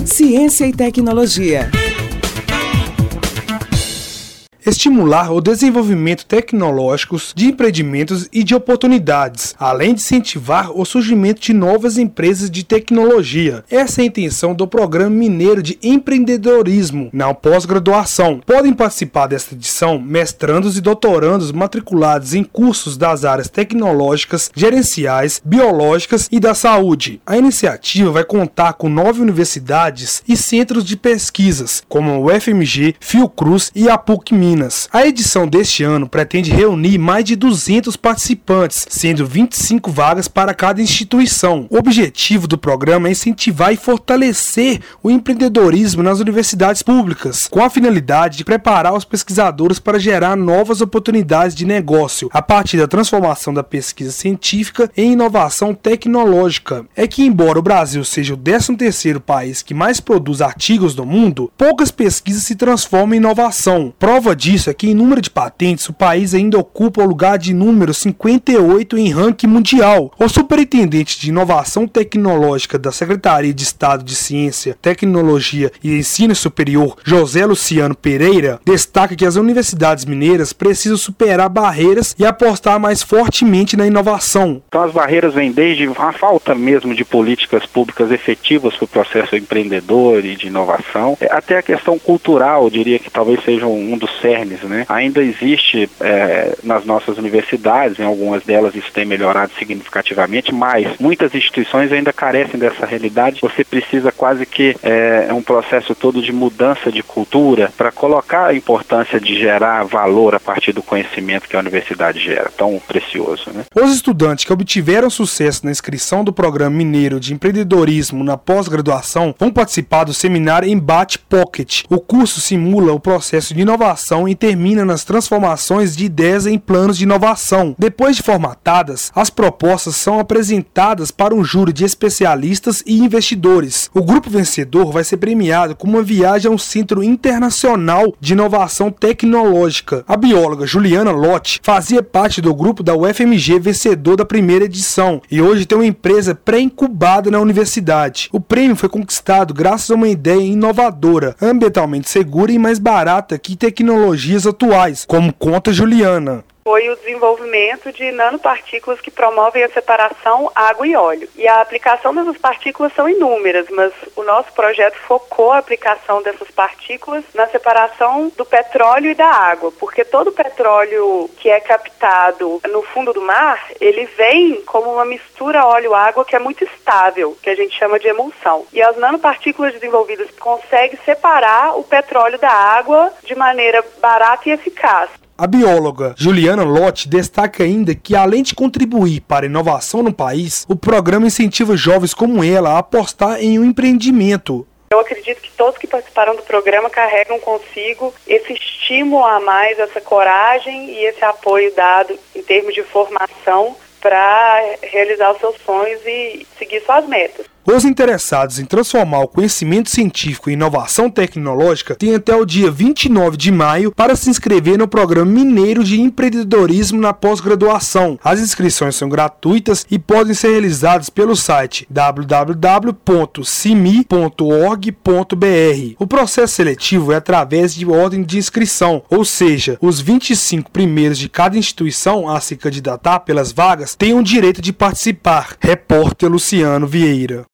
Ciência e tecnologia. Estimular o desenvolvimento tecnológico de empreendimentos e de oportunidades, além de incentivar o surgimento de novas empresas de tecnologia. Essa é a intenção do Programa Mineiro de Empreendedorismo na pós-graduação. Podem participar desta edição mestrandos e doutorandos matriculados em cursos das áreas tecnológicas, gerenciais, biológicas e da saúde. A iniciativa vai contar com 9 universidades e centros de pesquisas, como o UFMG, Fiocruz e a PUC-Minas. A edição deste ano pretende reunir mais de 200 participantes, sendo 25 vagas para cada instituição. O objetivo do programa é incentivar e fortalecer o empreendedorismo nas universidades públicas, com a finalidade de preparar os pesquisadores para gerar novas oportunidades de negócio, a partir da transformação da pesquisa científica em inovação tecnológica. É que, embora o Brasil seja o 13º país que mais produz artigos do mundo, poucas pesquisas se transformam em inovação. Prova disso é que em número de patentes o país ainda ocupa o lugar de número 58 em ranking mundial. O superintendente de inovação tecnológica da Secretaria de Estado de Ciência, Tecnologia e Ensino Superior, José Luciano Pereira, destaca que as universidades mineiras precisam superar barreiras e apostar mais fortemente na inovação. Então as barreiras vêm desde a falta mesmo de políticas públicas efetivas para o processo empreendedor e de inovação, até a questão cultural, eu diria que talvez seja um dos cernes, né? Ainda existe nas nossas universidades, em algumas delas isso tem melhorado significativamente, mas muitas instituições ainda carecem dessa realidade. Você precisa quase que um processo todo de mudança de cultura para colocar a importância de gerar valor a partir do conhecimento que a universidade gera, tão precioso, né? Os estudantes que obtiveram sucesso na inscrição do Programa Mineiro de Empreendedorismo na pós-graduação vão participar do seminário Embate Pocket. O curso simula o processo de inovação e termina nas transformações de ideias em planos de inovação. Depois de formatadas, as propostas são apresentadas para um júri de especialistas e investidores. O grupo vencedor vai ser premiado com uma viagem a um centro internacional de inovação tecnológica. A bióloga Juliana Lotti fazia parte do grupo da UFMG vencedor da primeira edição e hoje tem uma empresa pré-incubada na universidade. O prêmio foi conquistado graças a uma ideia inovadora, ambientalmente segura e mais barata que tecnologias atuais, como conta Juliana. Foi o desenvolvimento de nanopartículas que promovem a separação água e óleo. E a aplicação dessas partículas são inúmeras, mas o nosso projeto focou a aplicação dessas partículas na separação do petróleo e da água, porque todo o petróleo que é captado no fundo do mar, ele vem como uma mistura óleo-água que é muito estável, que a gente chama de emulsão. E as nanopartículas desenvolvidas conseguem separar o petróleo da água de maneira barata e eficaz. A bióloga Juliana Lotti destaca ainda que, além de contribuir para a inovação no país, o programa incentiva jovens como ela a apostar em um empreendimento. Eu acredito que todos que participaram do programa carregam consigo esse estímulo a mais, essa coragem e esse apoio dado em termos de formação para realizar os seus sonhos e seguir suas metas. Os interessados em transformar o conhecimento científico em inovação tecnológica têm até o dia 29 de maio para se inscrever no Programa Mineiro de Empreendedorismo na pós-graduação. As inscrições são gratuitas e podem ser realizadas pelo site www.cimi.org.br. O processo seletivo é através de ordem de inscrição, ou seja, os 25 primeiros de cada instituição a se candidatar pelas vagas têm o direito de participar. Repórter Luciano Vieira.